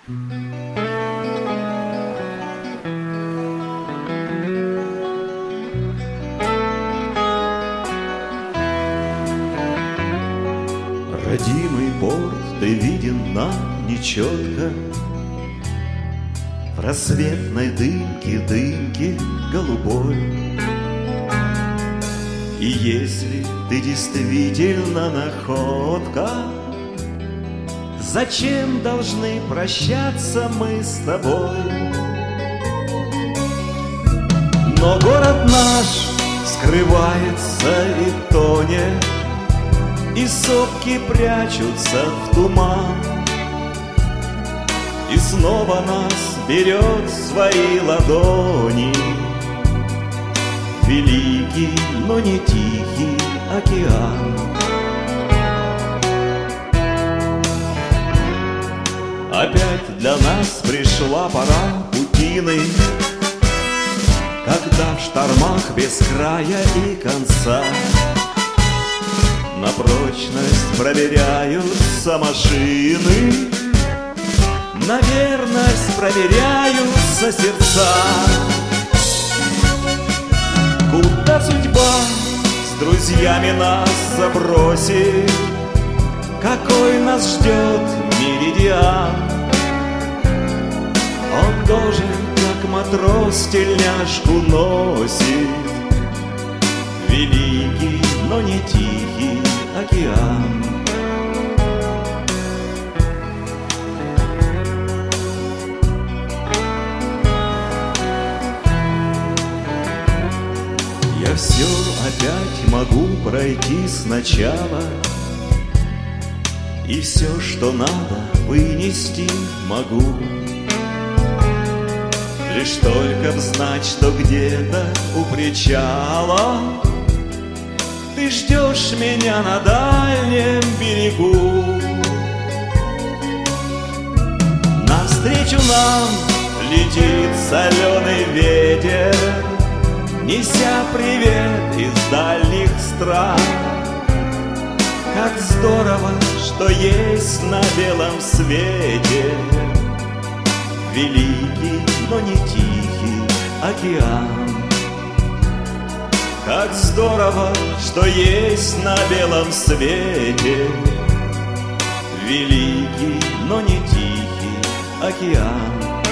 Родимый порт, ты виден нам нечетко в рассветной дымке голубой. И если ты действительно находка, зачем должны прощаться мы с тобой? Но город наш скрывается и тонет, и сопки прячутся в туман, и снова нас берет в свои ладони великий, но не тихий океан. Опять для нас пришла пора путины, когда в штормах без края и конца на прочность проверяются машины, на верность проверяются сердца. Куда судьба с друзьями нас забросит, какой нас ждет меридиан? Он должен, как матрос, тельняшку носит великий, но не тихий океан. Я все опять могу пройти сначала, и все, что надо, вынести могу. Лишь только знать, что где-то у причала ты ждешь меня на дальнем берегу. Навстречу нам летит соленый ветер, неся привет из дальних стран. Как здорово, что есть на белом свете великий, но не тихий океан. Как здорово, что есть на белом свете великий, но не тихий океан.